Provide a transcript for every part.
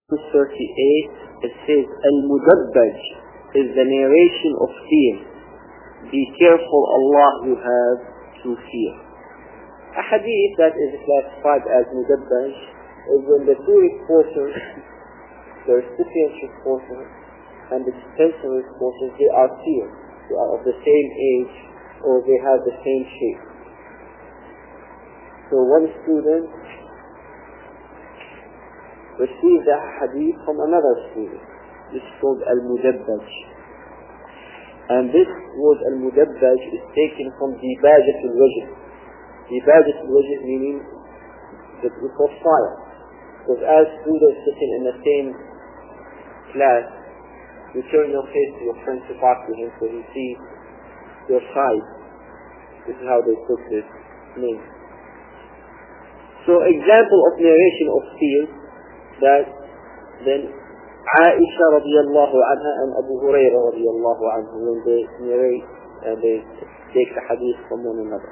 38, it says, Al-Mudabbaj is the narration of fear. Be careful, Allah you have to fear. A hadith that is classified as Mudabbaj is when the two reporters, the recipient reporter and the dispenser reporters, they are fear. They are of the same age or they have the same shape. So one student received a hadith from another student. This is called Al-Mudabbaj. And this word Al-Mudabbaj is taken from Dibajat al-Wajh. Dibajat al-Wajh meaning the profile. Because as students sitting in the same class, you turn your face to your friend to talk to him so he sees your side. This is how they took this name. So example of narration of fear that then Aisha radiallahu anha and Abu Hurairah radiallahu anhu when they narrate and they take the hadith from one another.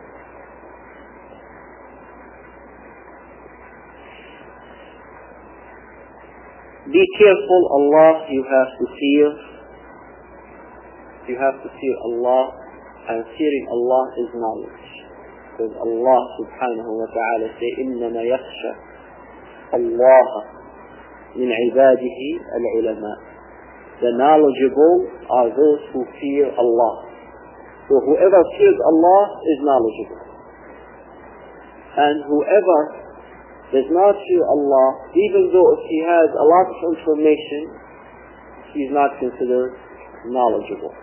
Be careful, Allah you have to fear. You have to fear Allah, and fearing Allah is knowledge. Because Allah subhanahu wa ta'ala say, إِنَّمَا يَخْشَى اللَّهَ مِنْ عِبَادِهِ الْعُلَمَاء. The knowledgeable are those who fear Allah. So whoever fears Allah is knowledgeable. And whoever does not fear Allah, even though if he has a lot of information, he is not considered knowledgeable.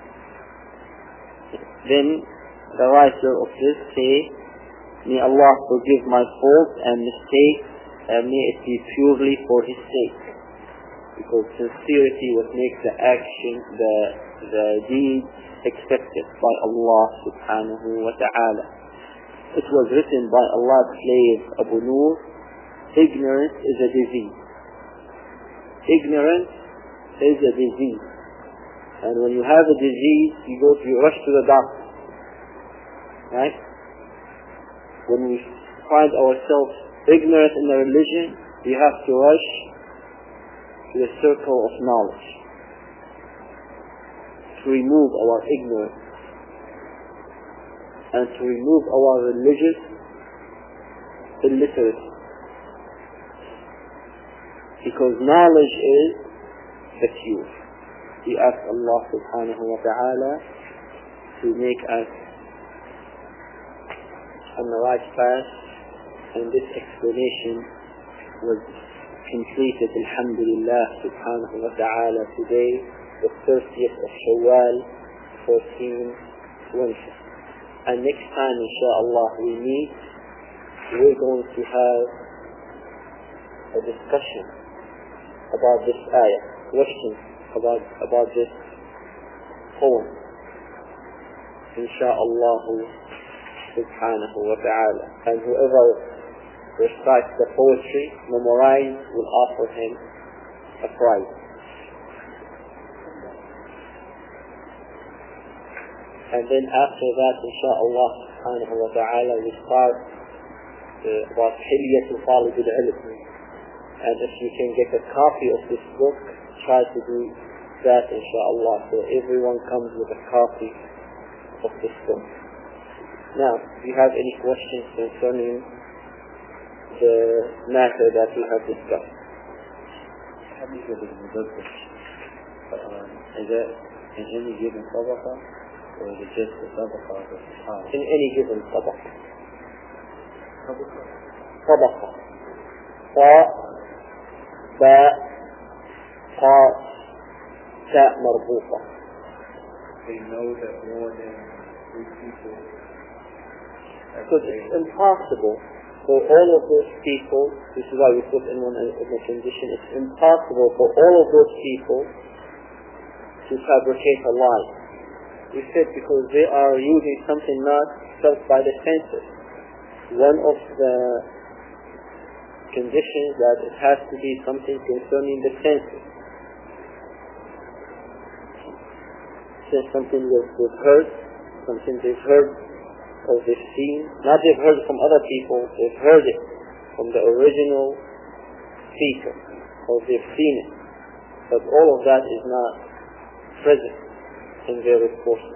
Then the writer of this say, may Allah forgive my faults and mistakes, and may it be purely for His sake. Because sincerity what makes the action, the deed accepted by Allah subhanahu wa ta'ala. It was written by Allah's slave Abu Nur, ignorance is a disease. Ignorance is a disease. And when you have a disease, you rush to the doctor. Right? When we find ourselves ignorant in the religion, we have to rush to the circle of knowledge to remove our ignorance and to remove our religious illiteracy. Because knowledge is the cure. We ask Allah subhanahu wa ta'ala to make us on the right path, and this explanation was completed, alhamdulillah subhanahu wa ta'ala, today, the 30th of Shawwal, 1420. And next time, inshaAllah, we meet, we're going to have a discussion about this ayah, questions about this poem, inshaAllah subhanahu wa ta'ala. And whoever recites the poetry, memorize, will offer him a prize. And then after that, inshaAllah subhanahu wa ta'ala, we start about Hilyatul Talib al-Ilm. And if you can get a copy of this book, try to do that, inshaAllah, so everyone comes with a copy of this book. Now, do you have any questions concerning the matter that we have discussed? Is it in any given tabaqa, or is it just the tabaqa of the Sahaba? In any given tabaqa. Tabaqa. Ta, ba, ta, ta marbuta. They know that more than 3 people. Because it's impossible for all of those people, this is why we put in the condition, it's impossible for all of those people to fabricate a lie. We said because they are using something not felt by the senses. One of the conditions that it has to be something concerning the senses. Since something they've heard, something they've heard or they've seen, not they've heard from other people, they've heard it from the original speaker. or they've seen it, but all of that is not present in their reporting.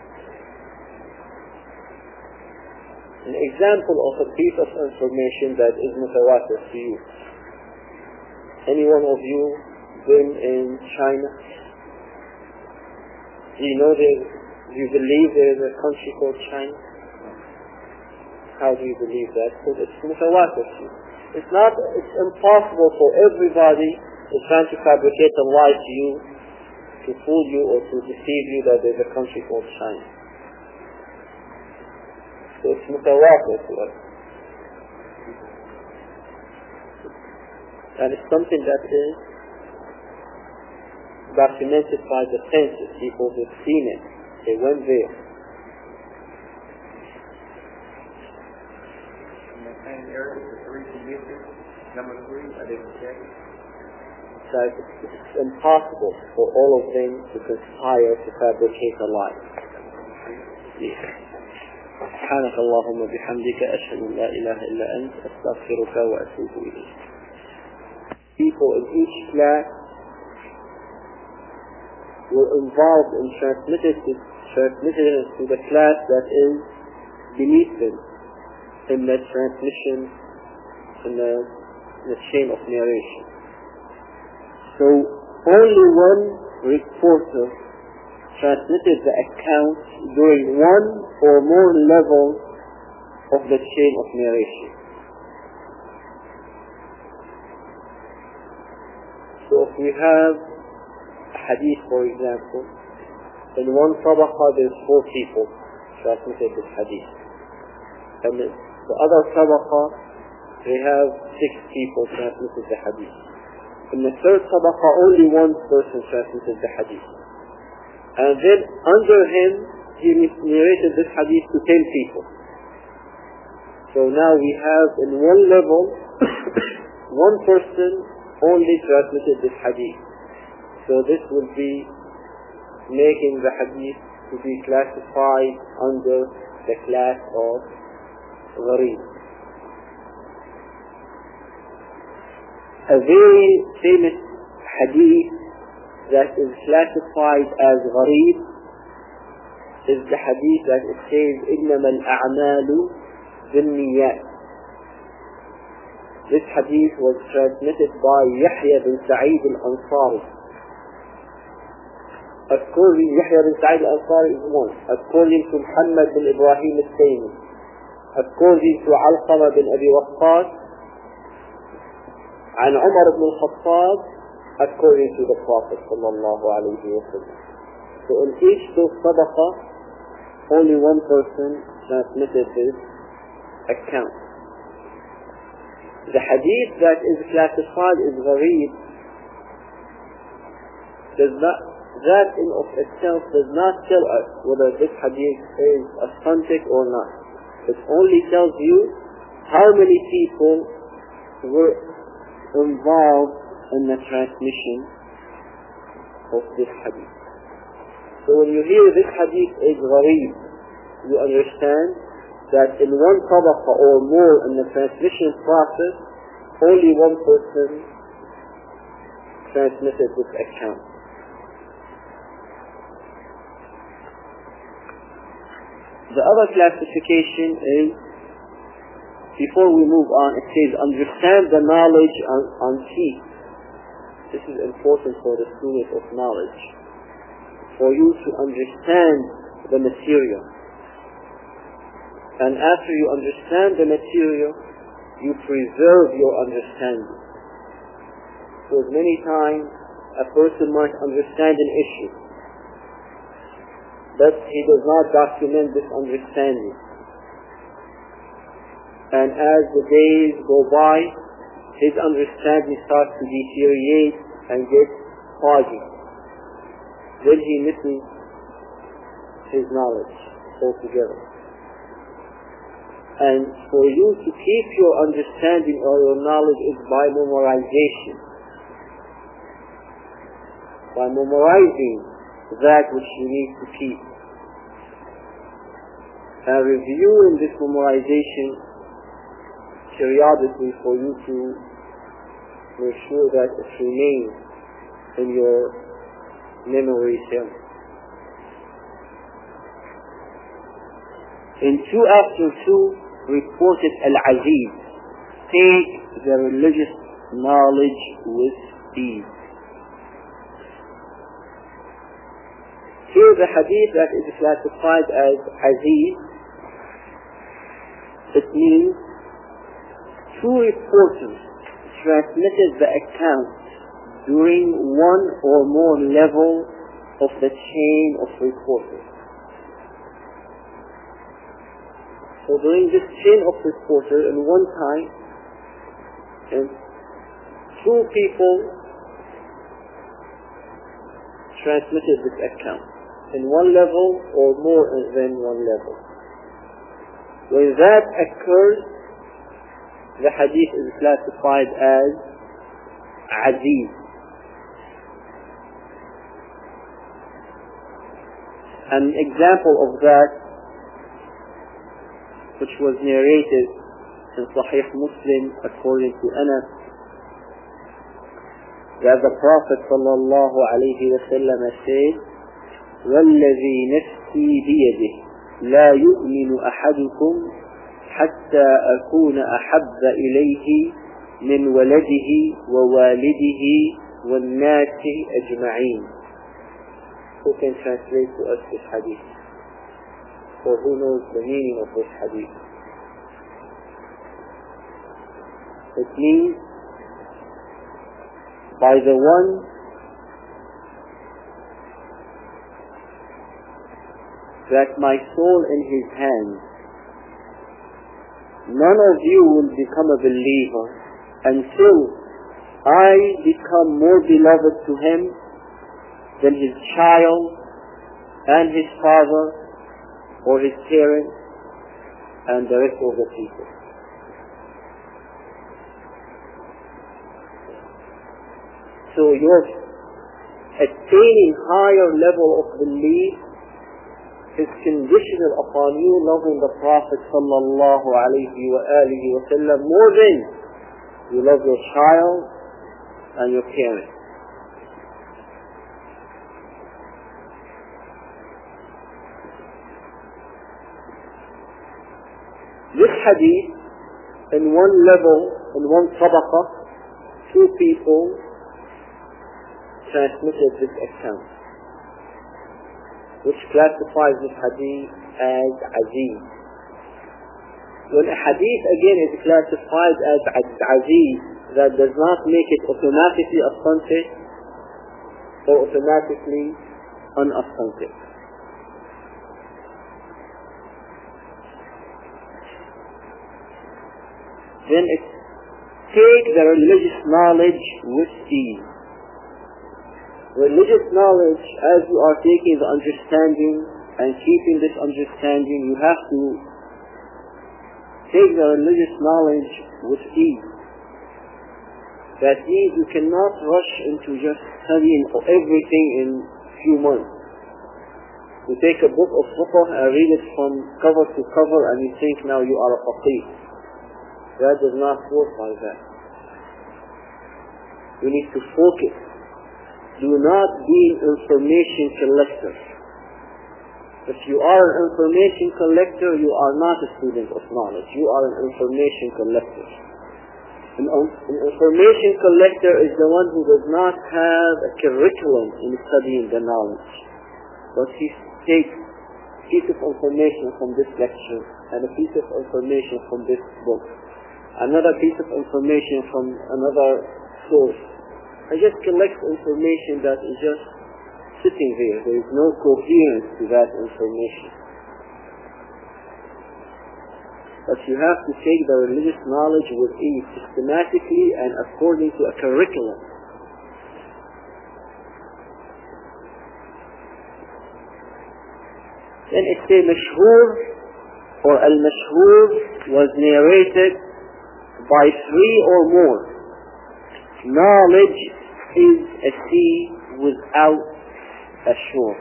An example of a piece of information that is mutawatir to you. Any one of you been in China? Do you believe there is a country called China? How do you believe that? Because it's mutawatir to you. It's impossible for everybody to try to fabricate a lie to you, to fool you or to deceive you that there is a country called China. So it's mutawatir to us. And it's something that is documented by the senses. People have seen it. They went there. In the same area, the three conditions. Number 3, I didn't check. That it's impossible for all of them to conspire to fabricate a lie. سبحانك اللهم وبحمدك أشهد أن لا إله إلا أنت أستغفرك وأتوب إليك. People in each class were involved in transmitting it to the class that is beneath them in the transmission, in the chain of narration. So only one reporter transmitted the account during one or more levels of the chain of narration. So if we have a hadith, for example, in one tabaqa there's 4 people transmitted this hadith. And the other tabaqa, they have 6 people transmitted the hadith. In the third tabaqa, only one person transmitted the hadith. And then under him, he narrated this hadith to 10 people. So now we have in one level, one person only transmitted this hadith. So this would be making the hadith to be classified under the class of gharib. A very famous hadith that is classified as gharib is the hadith that it says إنما الأعمال بالنيات. This hadith was transmitted by Yahya bin Sa'id al-Ansari. According Yahya bin Sa'id al-Ansari is one. According to Muhammad bin Ibrahim al-Taymi. According to Alqama bin Abi Waqqas. عن عمر بن الخطاب. According to the Prophet sallallahu alayhi wa sallam. So in each tabaqa, only one person transmitted this account. The hadith that is classified as gharib that in of itself does not tell us whether this hadith is authentic or not. It only tells you how many people were involved in the transmission of this hadith. So when you hear this hadith is gharib, you understand that in one tabaqa or more in the transmission process, only one person transmitted this account. The other classification is, before we move on, it says understand the knowledge on feet. This is important for the student of knowledge, for you to understand the material. And after you understand the material, you preserve your understanding. Because many times a person might understand an issue, but he does not document this understanding. And as the days go by, his understanding starts to deteriorate and get foggy. Then he misses his knowledge altogether. And for you to keep your understanding or your knowledge is by memorization. By memorizing that which you need to keep. And reviewing this memorization periodically for you to make sure that it remains in your memory cell. In 2 after 2 reported Al-Aziz, take the religious knowledge with ease. Here the hadith that is classified as Aziz, it means 2 reporters transmitted the account during one or more level of the chain of reporters. So during this chain of reporters, in one time, and 2 people transmitted this account in one level or more than one level. When that occurs, the hadith is classified as Aziz. An example of that, which was narrated in Sahih Muslim according to Anas, that the Prophet sallallahu alayhi wa sallam said, وَالَّذِي نَفْسِي بِيَدِهِ لَا يُؤْمِنُ أَحَدُكُمْ حَتَّى أَكُونَ أَحَبَّ إِلَيْهِ مِنْ وَلَدِهِ وَوَالِدِهِ وَالنَّاسِ أَجْمَعِينَ. Who can translate to us this hadith? Or who knows the meaning of this hadith? It means, by the one that my soul in his hands, none of you will become a believer until I become more beloved to him than his child and his father or his parents and the rest of the people. So your attaining higher level of belief is conditional upon you loving the Prophet sallallahu alayhi wa alihi wa sallam more than you love your child and your parents. This hadith, in one level, in one tabaqa, 2 people transmitted this account, which classifies this hadith as Aziz. When a hadith again is classified as Aziz, that does not make it automatically authentic or automatically unauthentic. Then take the religious knowledge with ease. Religious knowledge, as you are taking the understanding and keeping this understanding, you have to take the religious knowledge with ease. That means you cannot rush into just studying everything in few months. You take a book of fiqh and read it from cover to cover and you think now you are a faqih. That does not work like that. You need to focus. Do not be an information collector. If you are an information collector, you are not a student of knowledge. You are an information collector. An information collector is the one who does not have a curriculum in studying the knowledge. But he takes a piece of information from this lecture and a piece of information from this book, another piece of information from another source. I just collect information that is just sitting there. There is no coherence to that information. But you have to take the religious knowledge with ease, systematically and according to a curriculum. Then it's a mashhur, or al-mashhur was narrated by 3 or more. Knowledge is a sea without a shore.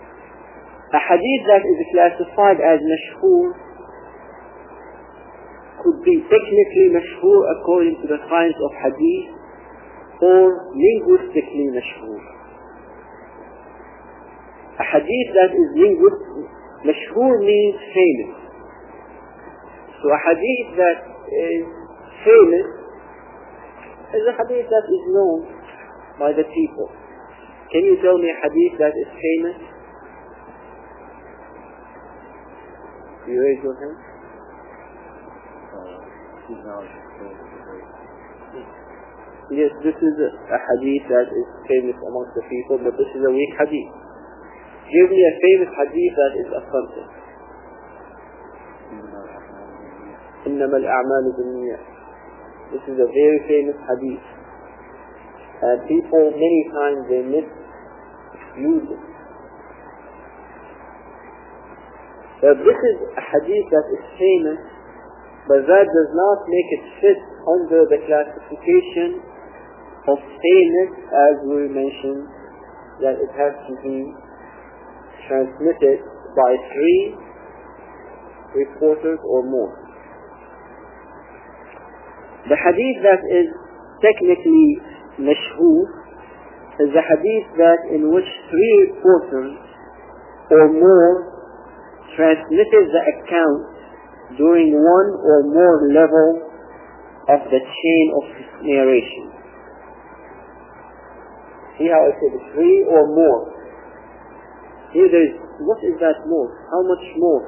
A hadith that is classified as mashhur could be technically mashhur according to the science of hadith or linguistically mashhur. A hadith that is mashhur means famous. So a hadith that is famous is a hadith that is known by the people. Can you tell me a hadith that is famous? You raise your hand? Yes, this is a hadith that is famous amongst the people, but this is a weak hadith. Give me a famous hadith that is authentic. إنما الأعمال بالنيات. This is a very famous hadith. And people many times they misuse it. This is a hadith that is famous, but that does not make it fit under the classification of famous, as we mentioned, that it has to be transmitted by 3 reporters or more. The hadith that is technically mashhur is the hadith that in which 3 reporters or more transmitted the account during one or more level of the chain of narration. See how I said 3 or more. Here there is, what is that more? How much more?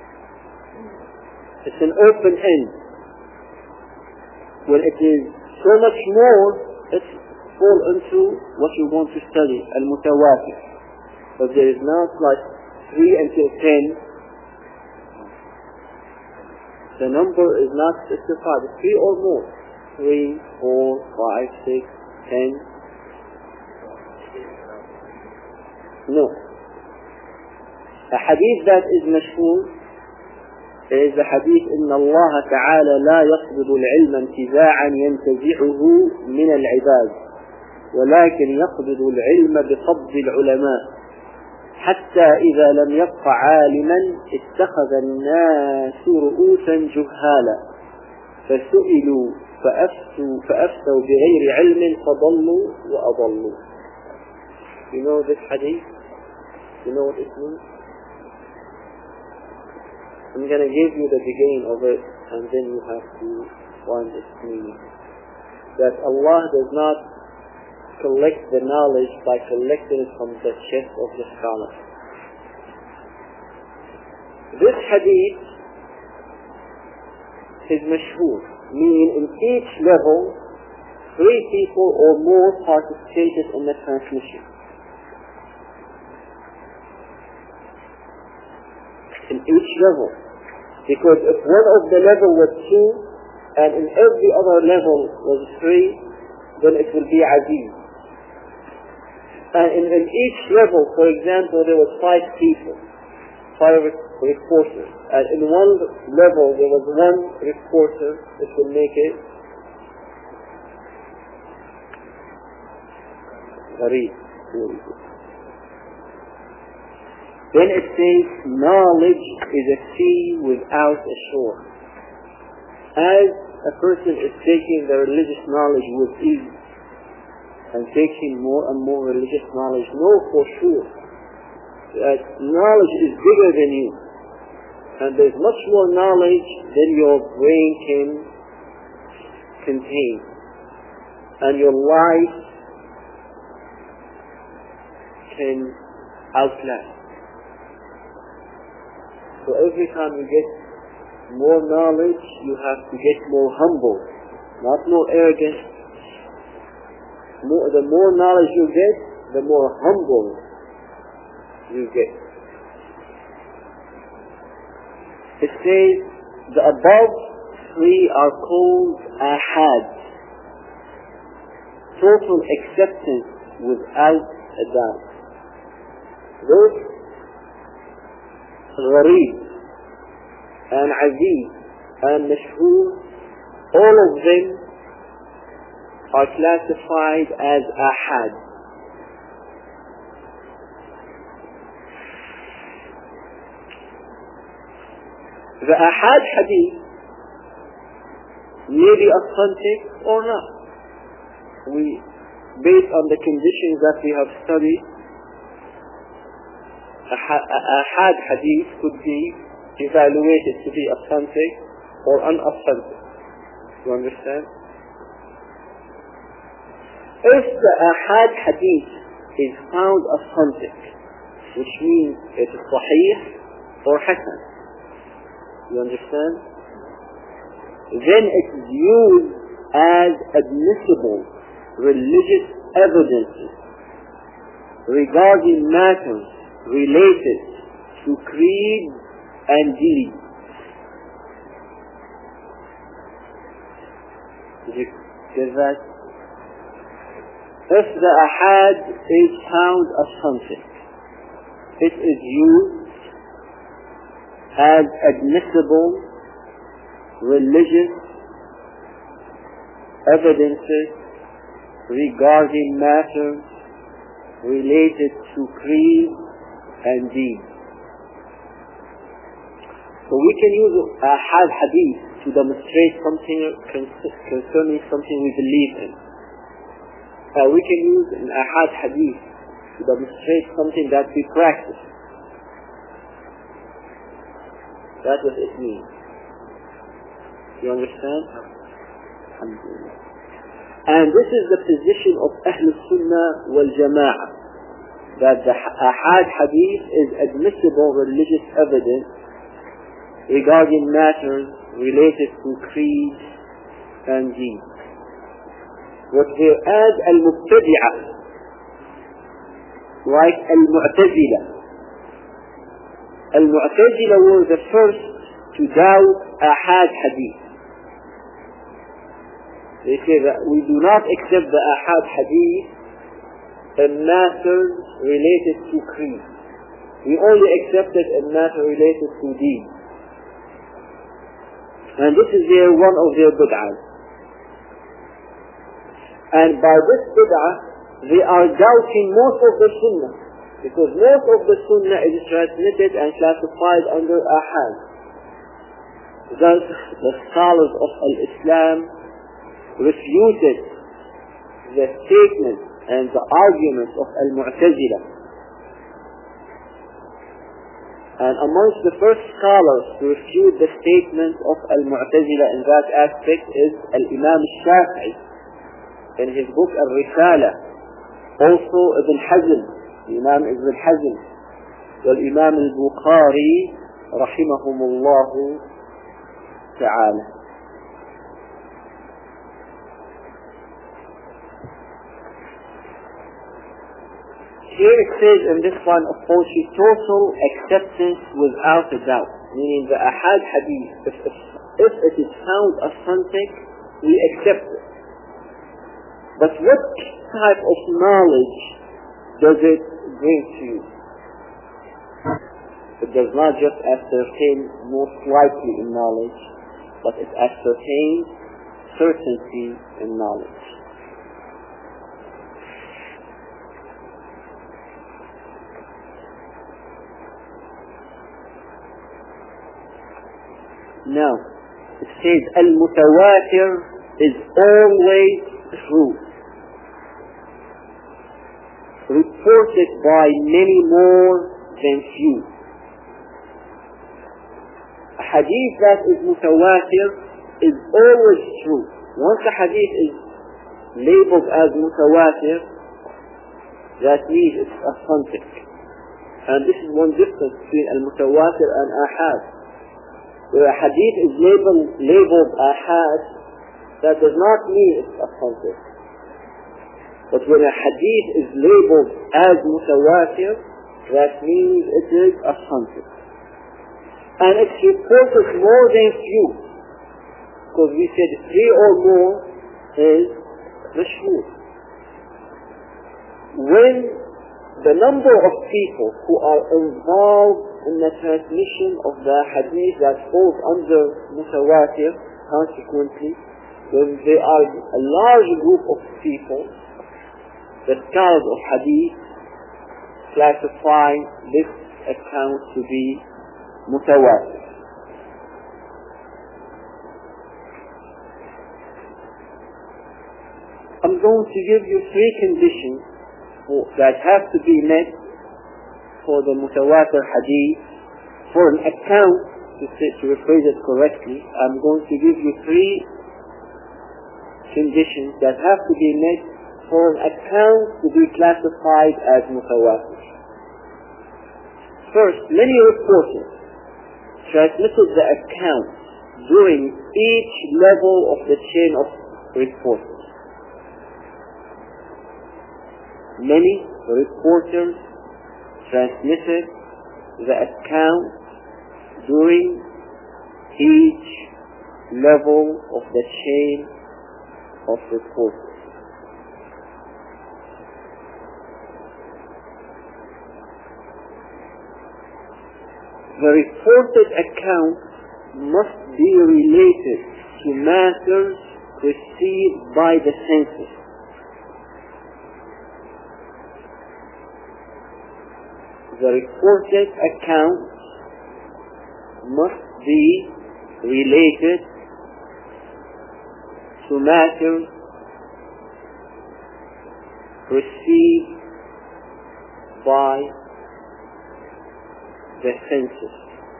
It's an open end. When it is so much more, it falls into what you want to study, al-mutawatir. But there is not like 3 until 10. The number is not specified. 3 or more. 3, 4, 5, 6, 10. No. A hadith that is mashhur is the hadith إن الله تعالى لا يقبض العلم انتزاعا ينتزعه من العباد ولكن يقبض العلم بقبض العلماء حتى إذا لم يبق عالما اتخذ الناس رؤوسا جهالا فسئلوا فأفتوا بغير علم فضلوا وأضلوا. You know this hadith? You know what it means? I'm going to give you the beginning of it and then you have to find its meaning. That Allah does not collect the knowledge by collecting it from the chest of the scholar. This hadith is mashhur, meaning in each level 3 people or more participated in the transmission. In each level. Because if one of the level was 2 and in every other level was 3, then it will be aziz. And in each level, for example, there was 5 people, 5 reporters. And in one level there was 1 reporter, it will make it gharib. Then it says, knowledge is a sea without a shore. As a person is taking the religious knowledge with ease and taking more and more religious knowledge, know for sure that knowledge is bigger than you. And there's much more knowledge than your brain can contain. And your life can outlast. So every time you get more knowledge, you have to get more humble, not more arrogant. The more knowledge you get, the more humble you get. It says the above 3 are called ahad, total acceptance without a doubt. Those gharib and aziz and mashhur, all of them are classified as ahad. The ahad hadith may be authentic or not. Based on the conditions that we have studied, ahad hadith could be evaluated to be authentic or unauthentic. You understand? If the ahad hadith is found authentic, which means it is sahih or hasan, you understand? Then it is used as admissible religious evidences regarding matters related to creed and deed. Did you get that? If the ahad is found authentic, it is used as admissible religious evidences regarding matters related to creed and deed. So we can use ahad hadith to demonstrate something concerning something we believe in. We can use an ahad hadith to demonstrate something that we practice. That's what it means. You understand? Alhamdulillah. And this is the position of Ahl Sunnah wal Jama'ah, that the ahad hadith is admissible religious evidence regarding matters related to creed and deed. What they add al-mubtadi'ah, like al-mu'tazila. Al-mu'tazila were the first to doubt ahad hadith. They say that we do not accept the ahad hadith in matters related to creed. We only accept it in matters related to deed. And this is one of their bid'ahs. And by this bid'ah, they are doubting most of the sunnah, because most of the sunnah is transmitted and classified under ahad. Thus, the scholars of Islam refuted the statement and the arguments of al-Mu'tazila. And amongst the first scholars to refute the statement of al-Mu'tazila in that aspect is al-Imam al-Shafi'i in his book al-Risala. Also Ibn Hazm, Imam Ibn Hazm, wal-Imam al-Bukhari rahimahumullahu ta'ala. Here it says in this one of poetry, total acceptance without a doubt. Meaning the ahad hadith, if it is found authentic, we accept it. But what type of knowledge does it bring to you? It does not just ascertain most likely in knowledge, but it ascertains certainty in knowledge. Now, it says, al-mutawatir is always true, reported by many more than few. A hadith that is mutawatir is always true. Once a hadith is labeled as mutawatir, that means it's authentic. And this is one difference between al-mutawatir and ahad. Where a hadith is labeled ahad, that does not mean it's authentic. But when a hadith is labeled as mutawatir, that means it is authentic. And it's reported more than few, because we said 3 or more is mashhur. When the number of people who are involved in the transmission of the hadith that falls under mutawatir, consequently, when there are a large group of people, the scholars of hadith classify this account to be mutawatir. I'm going to give you 3 conditions that have to be met for the mutawatir hadith, for an account, to rephrase it correctly. I'm going to give you 3 conditions that have to be met for an account to be classified as mutawatir. First, many reporters transmitted the account during each level of the chain of reporters. Many reporters transmitted the account during each level of the chain of reporters. The reported account must be related to matters received by the census. The reported account must be related to matters received by the census.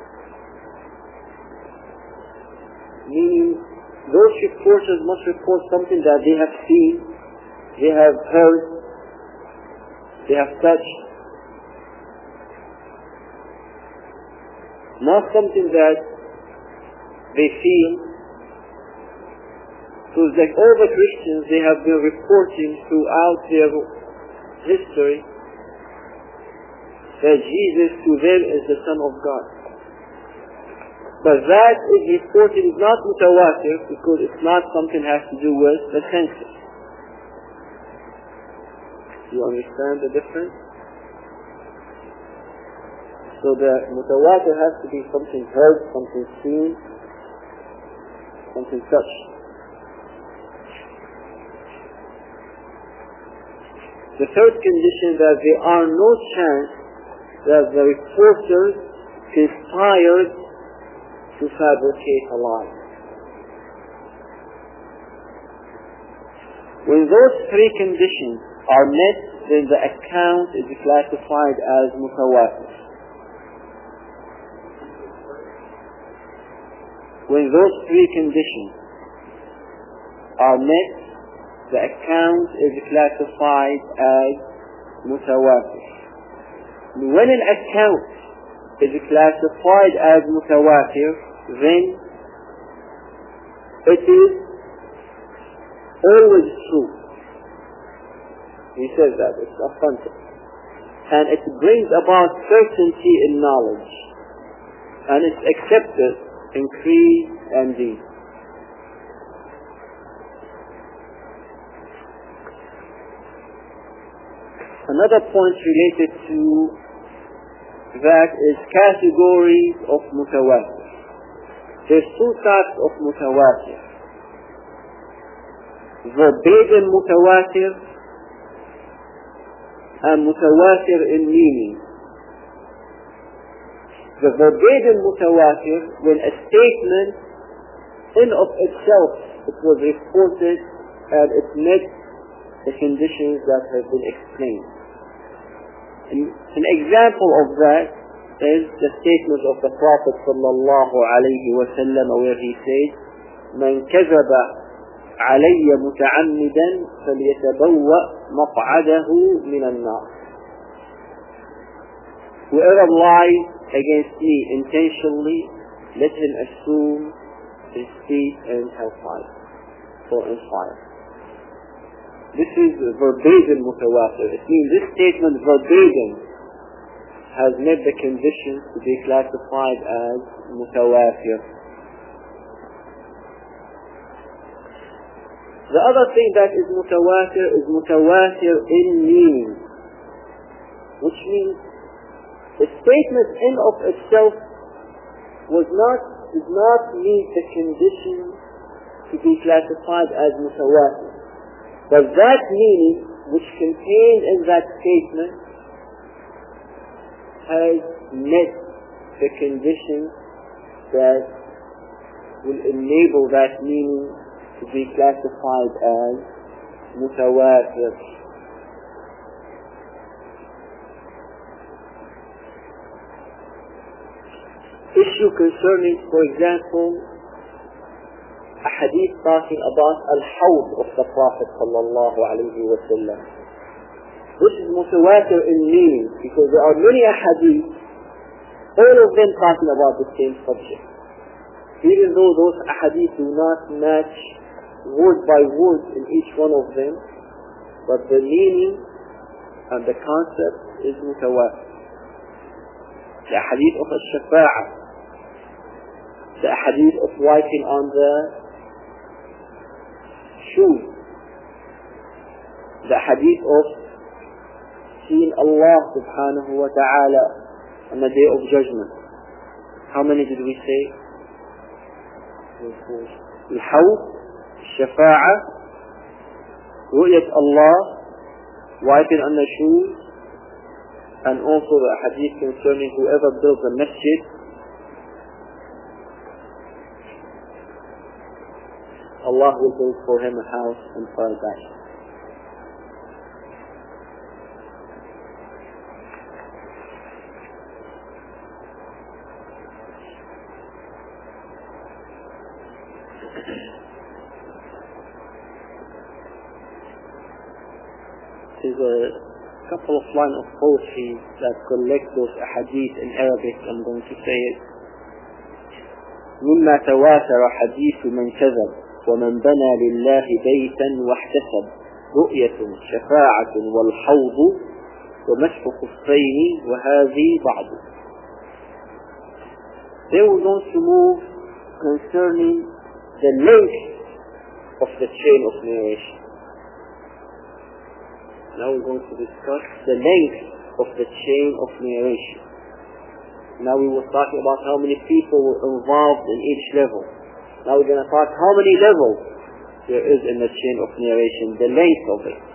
Meaning, those reporters must report something that they have seen, they have heard, they have touched. Not something that they feel. So it's like all the Christians, they have been reporting throughout their history that Jesus to them is the Son of God. But that is reported is not mutawatir because it's not something that has to do with the census. Do you understand the difference? So the mutawatir has to be something heard, something seen, something touched. The third condition that there are no chance that the reporters conspired to fabricate a lie. When those 3 conditions are met, then the account is classified as mutawatir. When those 3 conditions are met, the account is classified as mutawatir. When an account is classified as mutawatir, then it is always true. He says that, it's authentic. And it brings about certainty in knowledge. And it's accepted in creed and deed. Another point related to that is categories of mutawatir. There's 2 types of mutawatir. Verbatim mutawatir and mutawatir in meaning. The verbatim mutawatir, when a statement in of itself it was reported and it met the conditions that have been explained. An example of that is the statement of the Prophet sallallahu alayhi wa sallam where he says, "Man kazaba alayya muta'ammidan falyatabawwa maq'adahu min an-nar." Whoever lies against me intentionally, let him assume his seat in hellfire or in fire. This is verbatim mutawatir. It means this statement verbatim has met the conditions to be classified as mutawatir. The other thing that is mutawatir in meaning, which means the statement in of itself does not meet the conditions to be classified as mutawatir. But that meaning which contained in that statement has met the conditions that will enable that meaning to be classified as متواتر. Issue concerning, for example, a hadith talking about al-hawd of the Prophet sallallahu alayhi wa sallam. This is mutawatir in meaning because there are many hadith, all of them talking about the same subject. Even though those hadith do not match word by word in each one of them, but the meaning and the concept is mutawatir. The hadith of al-shafa'ah, the hadith of wiping on the shoes, the hadith of seeing Allah subhanahu wa ta'ala on the day of judgment. How many did we say? Al-hawd, shafa'ah, ru'yat Allah, wiping on the shoes, and also the hadith concerning whoever builds a masjid, Allah will build for him a house in paradise. There's a couple of lines of poetry that collect those ahadith in Arabic. I'm going to say it. مما تواتر حديث من كذب ومن بنى لله بيتا واحتسب رؤية شفاعة والحوض ومسح خفين وهذه بعض. Then we're going to move concerning the length of the chain of narration. Now we're going to discuss the length of the chain of narration. Now we were talking about how many people were involved in each level. Now we're going to talk how many levels there is in the chain of narration, the length of it.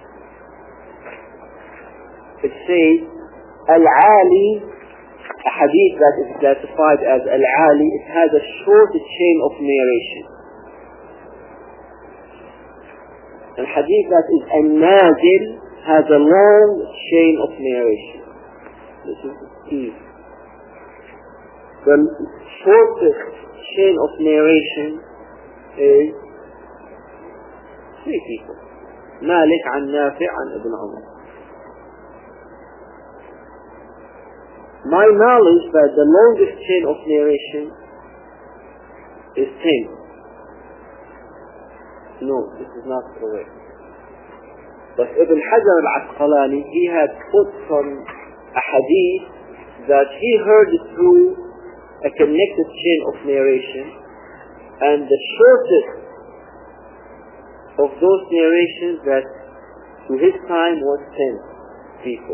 It says, Al-Ali, a hadith that is classified as Al-Ali, it has a short chain of narration. The hadith that is Al-Nazil has a long chain of narration. This is easy. The shortest chain of narration is 3 people. Malik an Nafi' an Ibn Umar. My knowledge that the longest chain of narration is 10. No, this is not correct. But Ibn Hajar al-Asqalani, he had put some hadith that he heard through a connected chain of narration, and the shortest of those narrations that to his time was 10 people.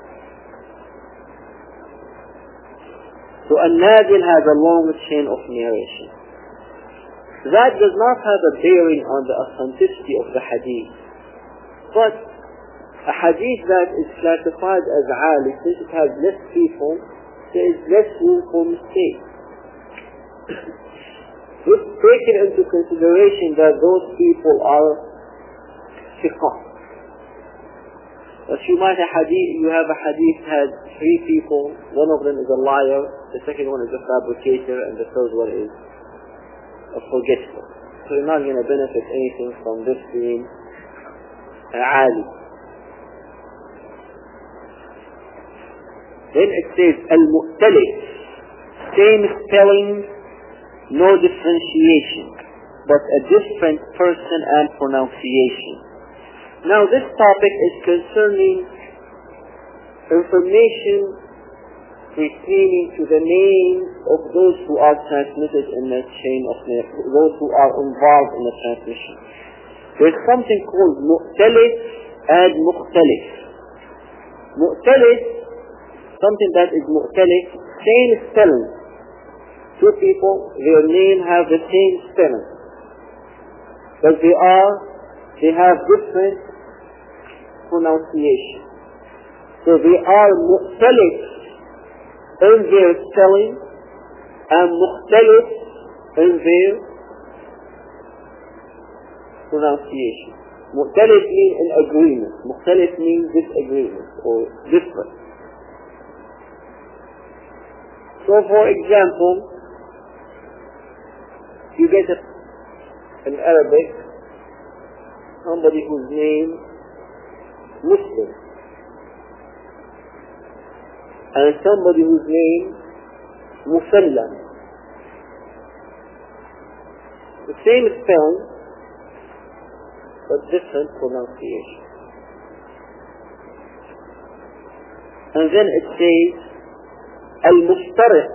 So An-Nazil has a long chain of narration. That does not have a bearing on the authenticity of the hadith. But a hadith that is classified as Ali, since it has less people, there is less room for mistake. With taken into consideration that those people are thiqah. But you have a hadith had 3 people, one of them is a liar, the second one is a fabricator, and the third one is a forgetful. So you're not going to benefit anything from this being Ali. Then it says Al-Mu'talif, same spelling, no differentiation, but a different person and pronunciation. Now this topic is concerning information pertaining to the names of those who are transmitted in the chain of those who are involved in the transmission. There's something called Mu'talif and Mukhtalif. Mu'talif, something that is Mu'talif, same spelling. 2 people, their name have the same spelling, but they have different pronunciation. So they are Mu'talif in their spelling and Mukhtalif in their pronunciation. مختلف means in agreement. مختلف means disagreement or different. So for example, you get in Arabic somebody whose name Muslim and somebody whose name Musallam. The same spelling but different pronunciation. And then it says Al-Muftariq.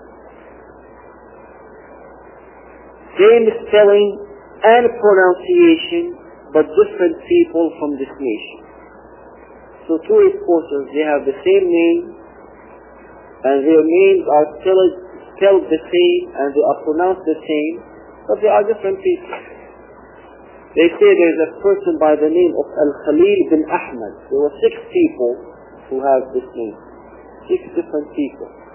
Same spelling and pronunciation but different people from this nation. So two exporters, they have the same name and their names are spelled the same and they are pronounced the same, but they are different people. They say there is a person by the name of Al-Khalil bin Ahmad. There were 6 people who have this name. 6 different people.